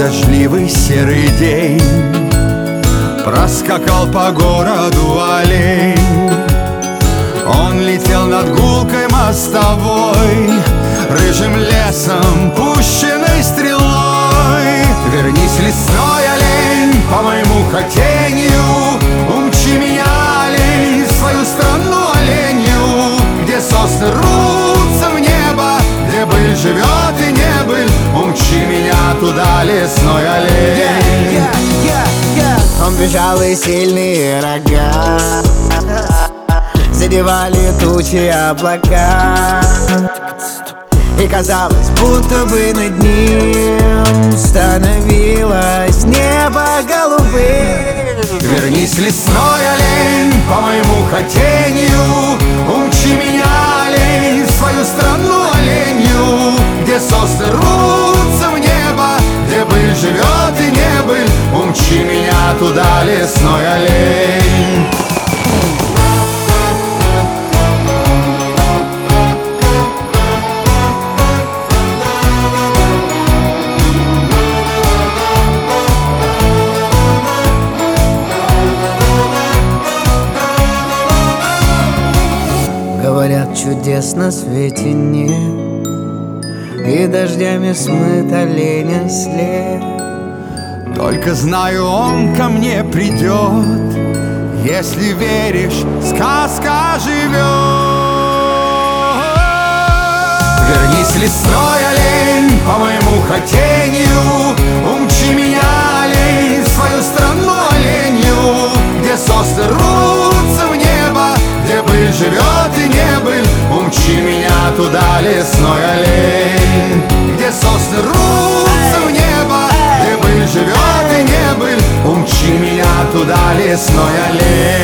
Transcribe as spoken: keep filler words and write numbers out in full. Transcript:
дождливый серый день проскакал по городу олень. Он летел над гулкой мостовой, рыжим лесом, пущенной стрелой. Вернись, лесной олень, по моему хотению, умчи меня, олень, в свою страну оленью, где сосны рвутся в небо, где быль живет и не быль. Умчи меня туда, лесной олень. yeah, yeah, yeah, yeah. Он бежал, и сильные рога задевали тучи облака, и казалось, будто бы над ним становилось небо голубым. Вернись, лесной олень, по моему хотению, умчи меня, олень, в свою страну оленью, где сосны рвутся в небо, где быль живет и не быль. Умчи меня туда, лесной олень. Говорят, чудес на свете нет, и дождями смыт оленя след. Только знаю, он ко мне придет, если веришь, сказка живет. Вернись, лесной олень, по моему хотению, умчи меня, олень, в свою страну оленью, где сосны рвутся в небо, где быль живет и не быль. Умчи меня туда, лесной олень, где сосны рвутся в небо, где быль живет и не быль. Умчи меня туда, лесной олень.